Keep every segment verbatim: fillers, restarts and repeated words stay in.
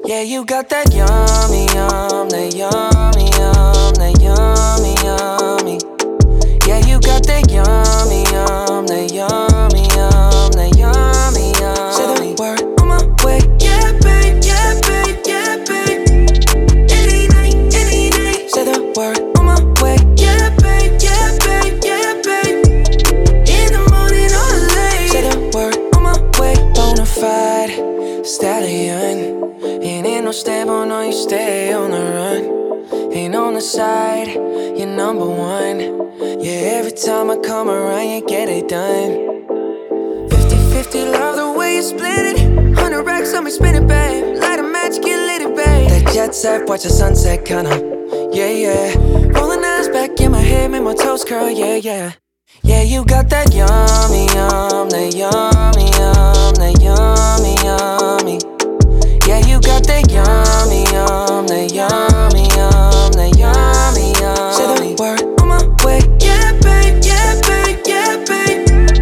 Yeah, you got that yummy, yum, that yummy, yum, that yummy, yummy. Yeah, you got that yummy, yum, that yummy, yum, that yummy, yummy. Say the word on my way. Yeah, babe, yeah, babe, yeah, babe. Any night, any day. Say the word on my way. Yeah, babe, yeah, babe, yeah, babe. In the morning or late. Say the word on my way. Bonafide stallion. Ain't in no stable, no, you stay on the run. Ain't on the side, you're number one. Yeah, every time I come around, you get it done. Fifty fifty, love the way you split it. Hundred racks on me, spin it, babe. Light a match, get lit, babe. That jet set, watch the sunset, kinda. Yeah, yeah. Rolling eyes back in my head, make my toes curl, yeah, yeah. Yeah, you got that yummy, yum, that yummy, yum, that yummy, yummy. Yeah, you got that yummy, yum, that yummy, yum, that yummy, yummy. Say the word on my way. Yeah, babe, yeah, babe, yeah, babe.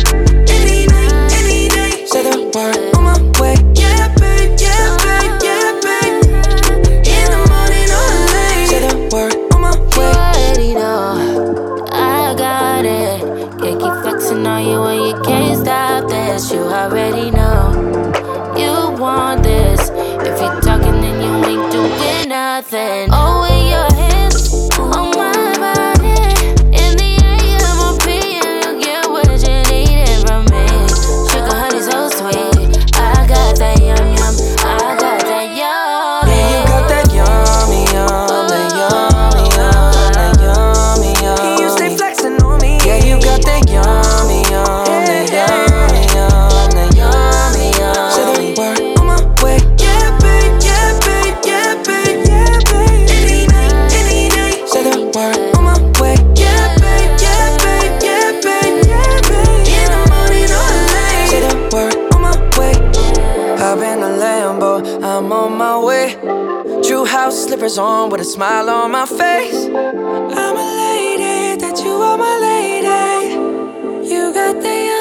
Any night, any day. Say the word on my way. Yeah, babe, yeah, babe, yeah, babe. In the morning or late. Say the word on my way. You already know I got it. Can't keep flexing on you when you can't stop this. You already know you want this. If you're talking then you ain't doing nothing. Oh, with your hands on my body. In the area of my opinion, you get what you needed from me. Sugar honey so sweet. I got that yum yum. I got that yum. Yeah, you got that yummy, yum, that yummy, yum, that yummy, yum. You stay flexing on me. Yeah, you got that yummy, yum, that yummy, yum, that yummy, yum. Say the word on my way. Yeah, babe, yeah, babe, yeah, babe, yeah, babe. Any night, any day. Say the word on my way. Yeah, babe, yeah, babe, yeah, babe, yeah, babe. In the morning or late. Say the word on my way. Hop in the Lambo, I'm on my way. True house slippers on with a smile on my face. I'm elated that you are my lady. You got the